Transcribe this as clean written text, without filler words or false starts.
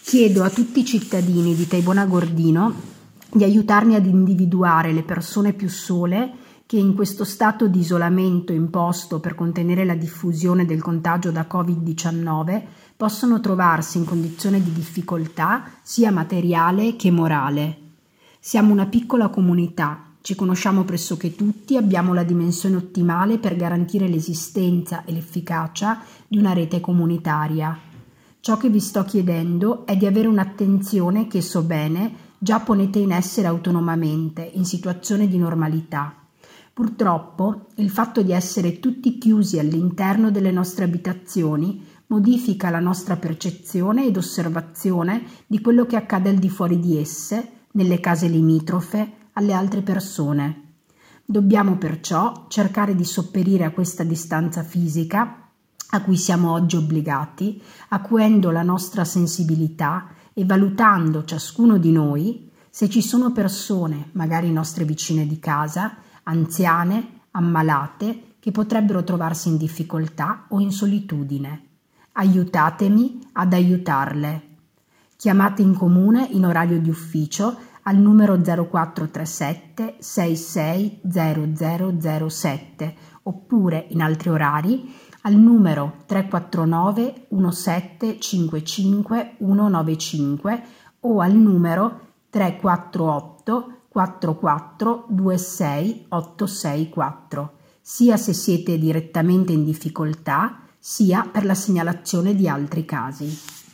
Chiedo a tutti i cittadini di Taibona Gordino di aiutarmi ad individuare le persone più sole che in questo stato di isolamento imposto per contenere la diffusione del contagio da Covid-19 possono trovarsi in condizione di difficoltà sia materiale che morale. Siamo una piccola comunità, ci conosciamo pressoché tutti, abbiamo la dimensione ottimale per garantire l'esistenza e l'efficacia di una rete comunitaria. Ciò che vi sto chiedendo è di avere un'attenzione che, so bene, già ponete in essere autonomamente, in situazione di normalità. Purtroppo, il fatto di essere tutti chiusi all'interno delle nostre abitazioni modifica la nostra percezione ed osservazione di quello che accade al di fuori di esse, nelle case limitrofe, alle altre persone. Dobbiamo perciò cercare di sopperire a questa distanza fisica a cui siamo oggi obbligati, acuendo la nostra sensibilità e valutando ciascuno di noi se ci sono persone, magari nostre vicine di casa, anziane, ammalate, che potrebbero trovarsi in difficoltà o in solitudine. Aiutatemi ad aiutarle. Chiamate in comune in orario di ufficio al numero 0437 660007 oppure in altri orari al numero 349 1755 195 o al numero 348 44 26 864, sia se siete direttamente in difficoltà, sia per la segnalazione di altri casi.